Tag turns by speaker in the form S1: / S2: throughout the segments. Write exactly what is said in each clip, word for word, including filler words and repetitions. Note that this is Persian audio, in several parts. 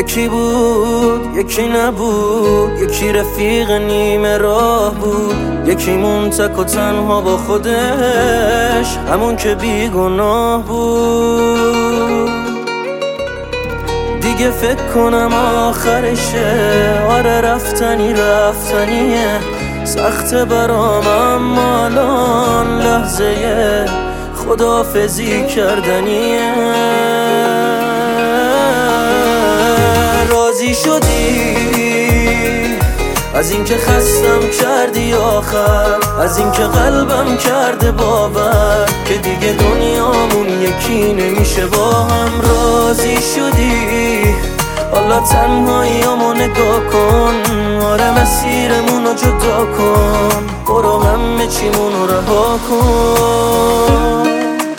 S1: یکی بود یکی نبود، یکی رفیق نیمه راه بود، یکی مون تک و تنها با خودش، همون که بیگناه بود. دیگه فکر کنم آخرشه، آره رفتنی رفتنیه، سخته برام اما الان لحظه خداحافظی کردنیه. راضی شدی از اینکه خستم کردی آخر، از اینکه قلبم کرده باور که دیگه دنیامون یکی نمیشه با هم. راضی شدی حالا تنهاییامو نگاه کن، آره مسیرمونو جدا کن، برو همه چیمونو رها کن.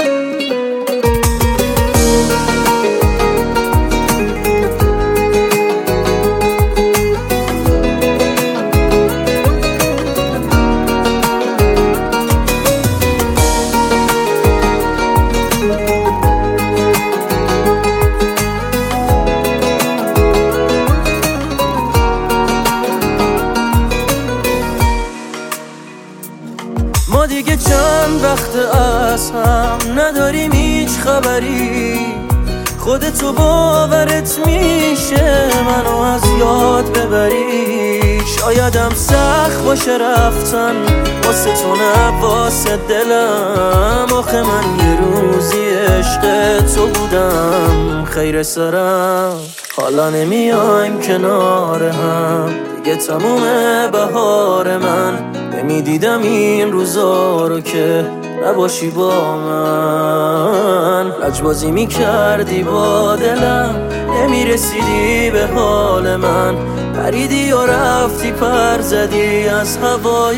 S1: ما دیگه چند وقت از هم نداریم هیچ خبری، خودتو باورت میشه منو از یاد ببری. شایدم سخت باشه رفتن واسه تو نه واسه دلم، آخه من یه روزی عشق تو بودم خیر سرم. حالا نمیایم کنار هم دیگه، تموم بهار من، نمیدیدم این روزا رو که نباشی با من. لجبازی میکردی با دلم، نمیرسیدی به حال من، پریدی و رفتی پر زدی از هوای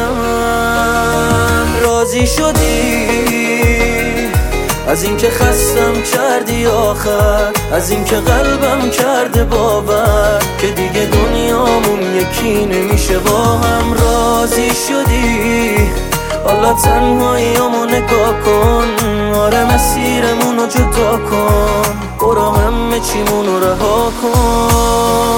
S1: من. راضی شدی از اینکه خستم کردی آخر، از اینکه قلبم کرده باور که دیگه دنیامون یکی نمیشه با هم. راضی شدی حالا تنهاییامو نگاه کن، آره مسیرمونو جدا کن، برو همه چیمونو رها کن.